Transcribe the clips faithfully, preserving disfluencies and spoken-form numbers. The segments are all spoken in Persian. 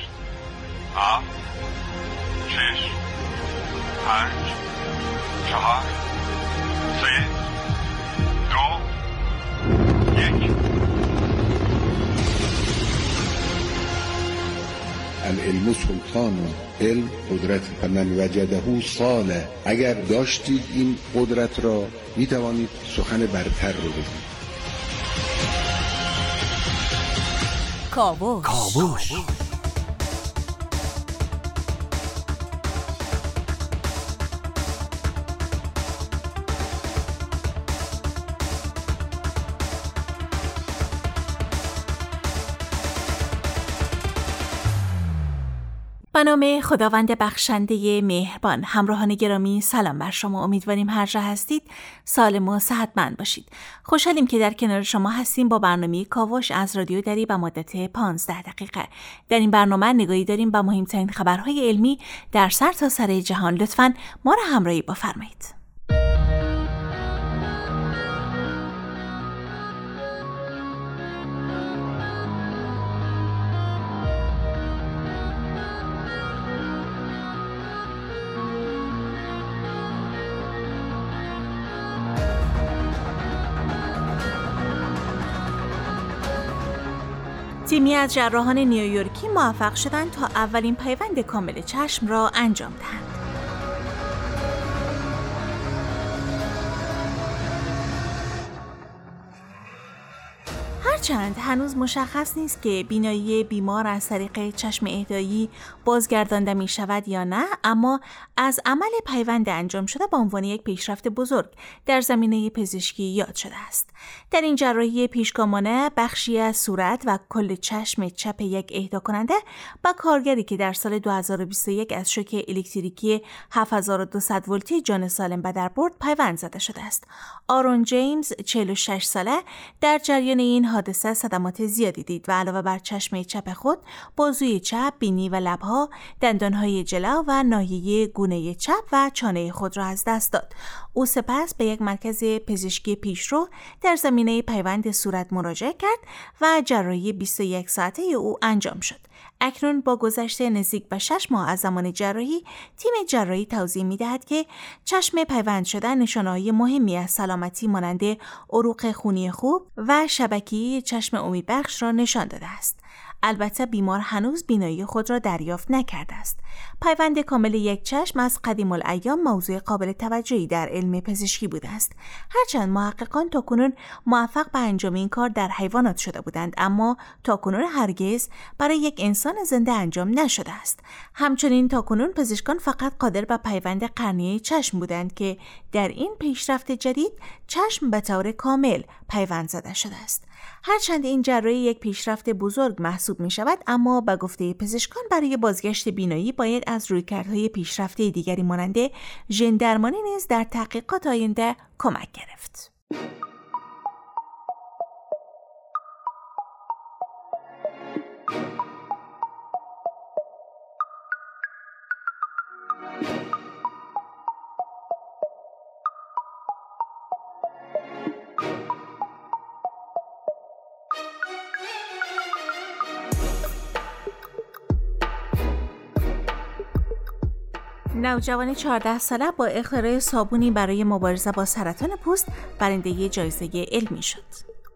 هشت هفت شش پنج چهار سه دو یک. العلم سلطان، علم قدرت، فمن وجده صالح. اگر داشتید این قدرت را می توانید سخن برتر رو بگید. کاوش. کاوش. به نام خداوند بخشنده مهربان. همراهان گرامی، سلام بر شما. امیدواریم هر جا هستید سالم و صحتمند باشید. خوشحالیم که در کنار شما هستیم با برنامه کاوش از رادیو دری به مدت پانزده دقیقه. در این برنامه نگاهی داریم به مهمترین خبرهای علمی در سرتاسر سر جهان. لطفاً ما را همراهی بفرمایید. تیمی از جراحان نیویورکی موفق شدند تا اولین پیوند کامل چشم را انجام دهند. هرچند هنوز مشخص نیست که بینایی بیمار از طریق چشم اهدایی بازگردانده می شود یا نه، اما از عمل پیوند انجام شده به عنوان یک پیشرفت بزرگ در زمینه پزشکی یاد شده است. در این جراحی پیشگامانه بخشی از صورت و کل چشم چپ یک اهدا کننده با کارگری که در سال دو هزار و بیست و یک از شوک الکتریکی هفت هزار و دویست ولتی جان سالم به در برد پیوند زده شده است. آرون جیمز چهل و شش ساله در جریان این حادثه صدمات زیادی دید و علاوه بر چشم چپ خود، بازوی چپ، بینی و لبها، دندانهای جلو و ناحیه گونه چپ و چانه خود را از دست داد. او سپس به یک مرکز پزشکی پیشرو در زمینه پیوند صورت مراجعه کرد و جراحی بیست و یک ساعته او انجام شد. اکنون با گذشت نزدیک به شش ماه از زمان جراحی، تیم جراحی توضیح می‌دهد که چشم پیوند شدن نشانه‌های مهمی از سلامتی مانند عروق خونی خوب و شبکیه چشم امیدبخش را نشان داده است. البته بیمار هنوز بینایی خود را دریافت نکرده است. پیوند کامل یک چشم از قدیم الایام موضوع قابل توجهی در علم پزشکی بوده است. هرچند محققان تاکنون موفق به انجام این کار در حیوانات شده بودند، اما تاکنون هرگز برای یک انسان زنده انجام نشده است. همچنین تاکنون پزشکان فقط قادر به پیوند قرنیه چشم بودند که در این پیشرفت جدید چشم به طور کامل پیوند زده شده است. هرچند این جراحی یک پیشرفت بزرگ محسوب می شود، اما به گفته پزشکان برای بازگشت بینایی باید از رویکردهای پیشرفته دیگری مانند ژن درمانی نیز در تحقیقات آینده کمک گرفت. نوجوان چهارده ساله با اختراع صابونی برای مبارزه با سرطان پوست برنده جایزه علمی شد.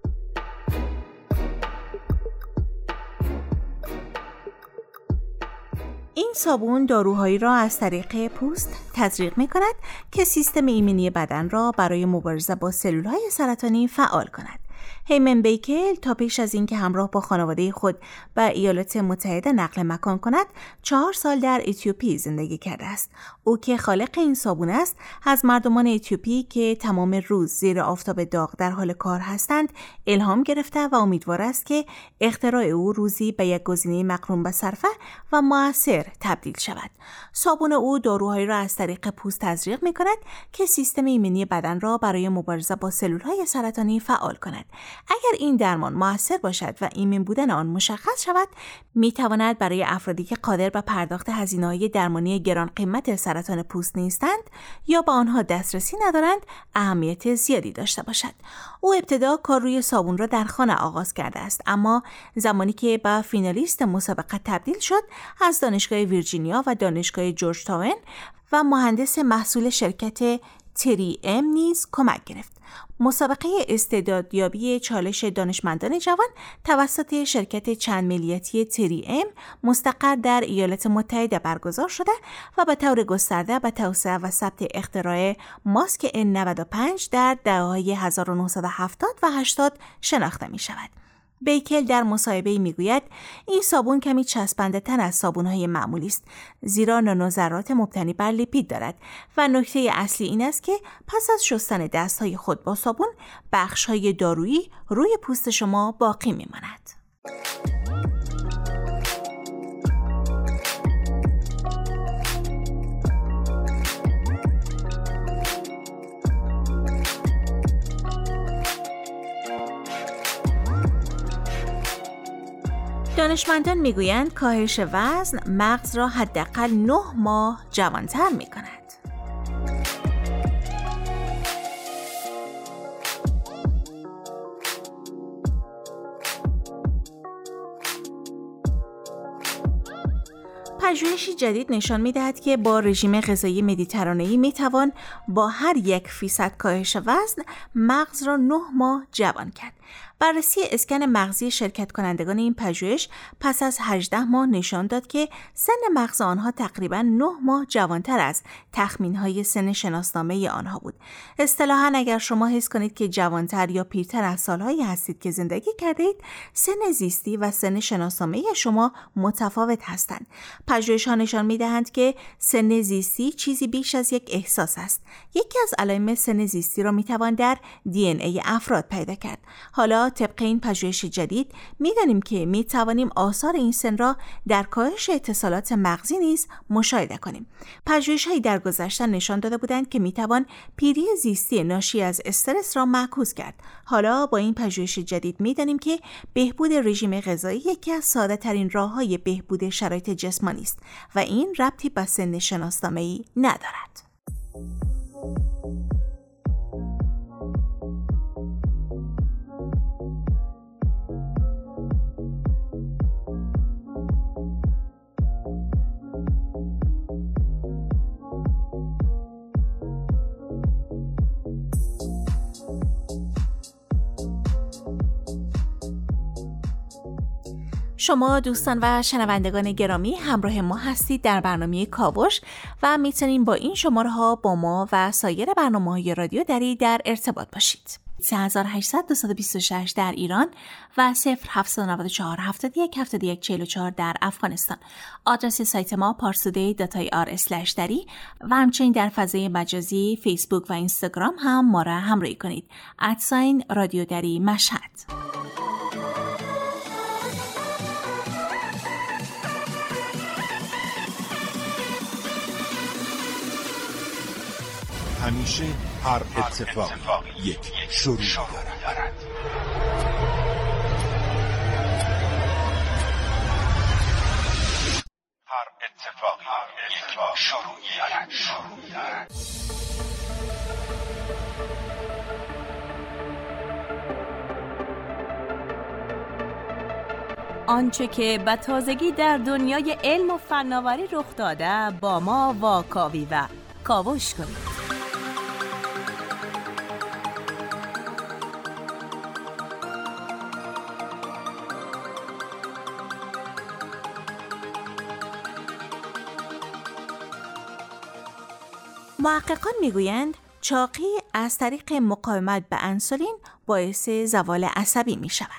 این صابون داروهایی را از طریق پوست تزریق می کند که سیستم ایمنی بدن را برای مبارزه با سلولهای سرطانی فعال کند. هیمن بیکل تا پیش از اینکه همراه با خانواده خود به ایالات متحده نقل مکان کند، چهار سال در اتیوپی زندگی کرده است. او که خالق این صابون است، از مردمان اتیوپی که تمام روز زیر آفتاب داغ در حال کار هستند، الهام گرفته و امیدوار است که اختراع او روزی به یک گزینه مقرون به صرفه و مؤثر تبدیل شود. صابون او داروهایی را از طریق پوست تزریق می کند که سیستم ایمنی بدن را برای مبارزه با سلولهای سرطانی فعال کند. اگر این درمان مؤثر باشد و ایمن بودن آن مشخص شود، می تواند برای افرادی که قادر به پرداخت هزینه‌های درمانی گران قیمت سرطان پوست نیستند یا به آنها دسترسی ندارند اهمیت زیادی داشته باشد. او ابتدا کار روی صابون را در خانه آغاز کرده است، اما زمانی که به فینالیست مسابقه تبدیل شد، از دانشگاه ویرجینیا و دانشگاه جورج تاون و مهندس محصول شرکت تری ام نیز کمک گرفت. مسابقه استعدادیابی چالش دانشمندان جوان توسط شرکت چند ملیتی تری ام مستقر در ایالات متحده برگزار شده و به طور گسترده به توسعه و ثبت اختراع ماسک ان نود و پنج در دهه‌های هزار و نهصد و هفتاد و هشتاد شناخته می شود. بیکل در مصاحبه‌ای میگوید این صابون کمی چسبنده تر از صابون‌های معمولی است، زیرا نانوذرات مبتنی بر لیپید دارد و نکته اصلی این است که پس از شستن دست‌های خود با صابون، بخش‌های دارویی روی پوست شما باقی می‌ماند. دانشمندان میگویند کاهش وزن مغز را حداقل نه ماه جوانتر میکند. پژوهشی جدید نشان می‌دهد که با رژیم غذایی مدیترانه‌ای می‌توان با هر یک فیصد کاهش وزن مغز را نه ماه جوان کرد. بررسی اسکن مغزی شرکت کنندگان این پژوهش پس از هجده ماه نشان داد که سن مغز آنها تقریباً نه ماه جوانتر از تخمین‌های سن شناسنامه آنها بود. اصطلاحاً اگر شما حس کنید که جوانتر یا پیرتر از سالهایی هستید که زندگی کردید، سن زیستی و سن شناسنامه شما متفاوت هستند. پژوهش‌ها نشان می‌دهند که سن زیستی چیزی بیش از یک احساس است. یکی از علائم سن زیستی را می‌توان در دی ان ای افراد پیدا کرد. حالا طبق این پژوهش جدید می‌دانیم که می‌توانیم آثار این سن را در کاهش اتصالات مغزی نیز مشاهده کنیم. پژوهش‌هایی در گذشته نشان داده بودند که می‌توان پیری زیستی ناشی از استرس را معکوس کرد. حالا با این پژوهش جدید می‌دانیم که بهبود رژیم غذایی یکی از ساده‌ترین راه‌های بهبود شرایط جسمانی است و این ربطی به سن شناسنامه‌ای ندارد. شما دوستان و شنوندگان گرامی همراه ما هستید در برنامه کاوش و میتونید با این شماره ها با ما و سایر برنامه‌های رادیو دری در ارتباط باشید. سه هزار و هشتصد دویست و بیست و شش در ایران و صفر هفتصد و نود و چهار هفتاد و یک هفتاد و یک چهل و چهار در افغانستان. آدرس سایت ما پارسودی دات آی آر اسلش دری و همچنین در فضای مجازی فیسبوک و اینستاگرام هم ما را همراهی کنید. ادساین رادیو دری مشهد. همیشه هر اتفاق یک شروع دارد. هر اتفاق یک شروعی دارد. شروع دارد. آنچه که به تازگی در دنیای علم و فناوری رخ داده با ما واکاوی و کاوش کنید. محققان میگویند چاقی از طریق مقاومت به انسولین باعث زوال عصبی می شود.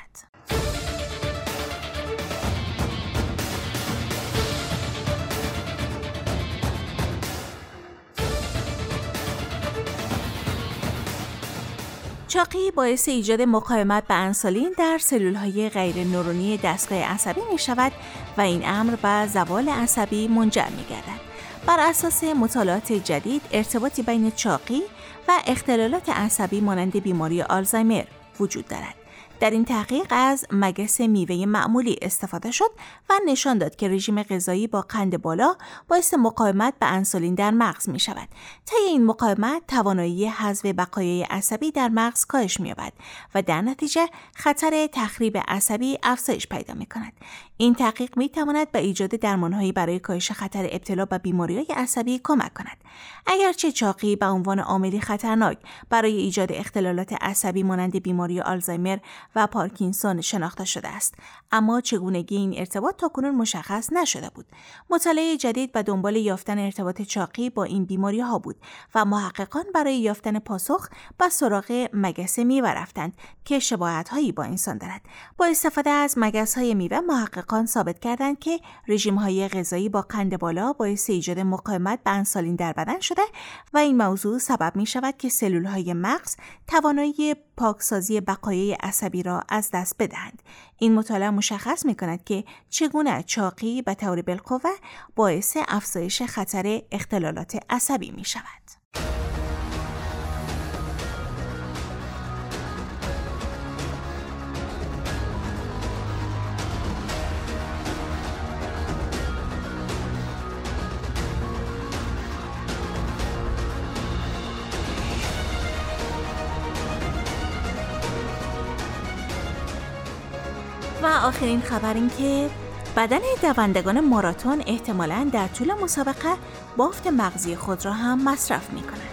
چاقی باعث ایجاد مقاومت به انسولین در سلول‌های غیر نورونی دستگاه عصبی می شود و این امر به زوال عصبی منجر می گردد. بر اساس مطالعات جدید ارتباطی بین چاقی و اختلالات عصبی مانند بیماری آلزایمر وجود دارد. در این تحقیق از مگس میوه معمولی استفاده شد و نشان داد که رژیم غذایی با قند بالا باعث مقاومت به انسولین در مغز می شود. طی این مقاومت توانایی حذف بقایای عصبی در مغز کاهش می یابد و در نتیجه خطر تخریب عصبی افزایش پیدا می کند. این تحقیق می تواند به ایجاد درمانهایی برای کاهش خطر ابتلا به بیماری‌های عصبی کمک کند. اگرچه چاقی به عنوان عاملی خطرناک برای ایجاد اختلالات عصبی مانند بیماری آلزایمر و پارکینسون شناخته شده است، اما چگونگی این ارتباط تاکنون مشخص نشده بود. مطالعه جدید به دنبال یافتن ارتباط چاقی با این بیماری‌ها بود و محققان برای یافتن پاسخ به سراغ مگس میوه رفتند که شباهت‌هایی با انسان دارد. با استفاده از مگس‌های میوه محققان ثابت کردند که رژیم‌های غذایی با قند بالا باعث ایجاد مقاومت به انسولین در بدن شده و این موضوع سبب می‌شود که سلول‌های مغز توانایی پاکسازی بقایای عصبی را از دست بدهند. این مطالعه مشخص می‌کند که چگونه چاقی به طور بالقوه باعث افزایش خطر اختلالات عصبی می‌شود. و آخرین خبر این که بدن دوندگان ماراتون احتمالاً در طول مسابقه بافت مغزی خود را هم مصرف می کنند.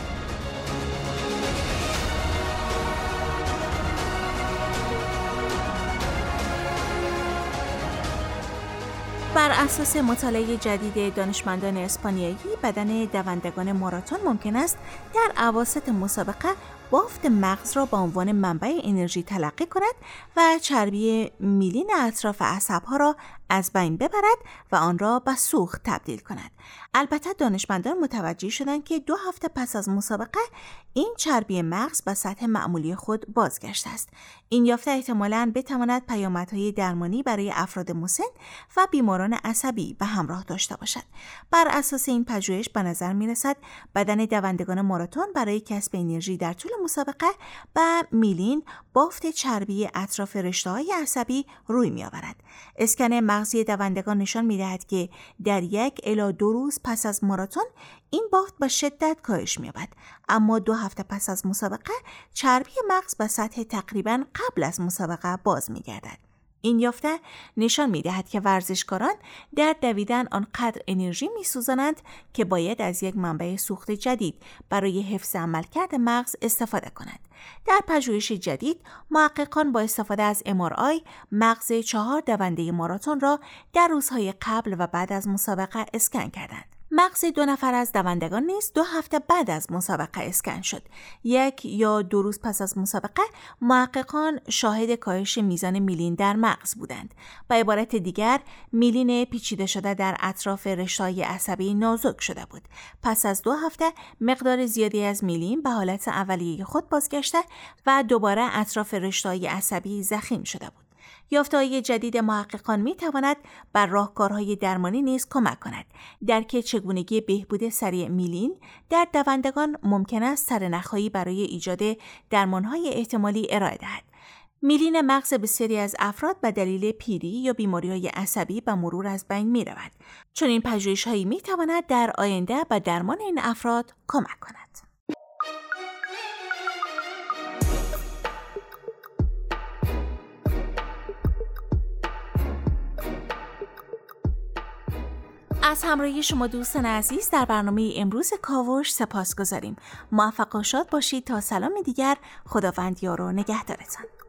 بر اساس مطالعه جدید دانشمندان اسپانیایی، بدن دوندگان ماراتون ممکن است در اواسط مسابقه بافت مغز را به عنوان منبع انرژی تلقی کند و چربی میلین اطراف عصبها را از بین ببرد و آن را به سوخت تبدیل کند. البته دانشمندان متوجه شدند که دو هفته پس از مسابقه این چربی مغز به سطح معمولی خود بازگشته است. این یافته احتمالاً بتواند پیامدهای درمانی برای افراد مسن و بیماران عصبی به همراه داشته باشد. بر اساس این پژوهش به نظر می‌رسد بدن دوندگان ماراتون برای کسب انرژی در طول مسابقه به میلین بافت چربی اطراف رشته‌های عصبی روی می‌آورد. اسکن مغزی دوندگان نشان می‌دهد که در یک الی دو روز پس از ماراتون این بافت به شدت کاهش می‌یابد، اما دو هفته پس از مسابقه چربی مغز به سطح تقریباً قبل از مسابقه باز می‌گردد. این یافته نشان می‌دهد که ورزشکاران در دویدن آنقدر انرژی می‌سوزانند که باید از یک منبع سوخت جدید برای حفظ عملکرد مغز استفاده کنند. در پژوهش جدید، محققان با استفاده از ام آر آی مغز چهار دونده ماراتون را در روزهای قبل و بعد از مسابقه اسکن کردند. مغز دو نفر از دوندگان نیز دو هفته بعد از مسابقه اسکن شد. یک یا دو روز پس از مسابقه محققان شاهد کاهش میزان میلین در مغز بودند. به عبارت دیگر، میلین پیچیده شده در اطراف رشته‌های عصبی نازک شده بود. پس از دو هفته مقدار زیادی از میلین به حالت اولیه خود بازگشته و دوباره اطراف رشته‌های عصبی ضخیم شده بود. یافته‌های جدید محققان می‌تواند بر راهکارهای درمانی نیز کمک کند. درک چگونگی بهبود سریع میلین در دوندگان ممکن است سرنخ‌هایی برای ایجاد درمان‌های احتمالی ارائه دهد. میلین مغز بسیاری از افراد به دلیل پیری یا بیماری‌های عصبی به مرور از بین می‌رود. چون این پژوهش‌هایی می‌تواند در آینده به درمان این افراد کمک کند. از همراهی شما دوستان عزیز در برنامه امروز کاوش سپاس گذاریم. موفق و شاد باشید تا سلام دیگر. خداوند یار و نگهدارتان.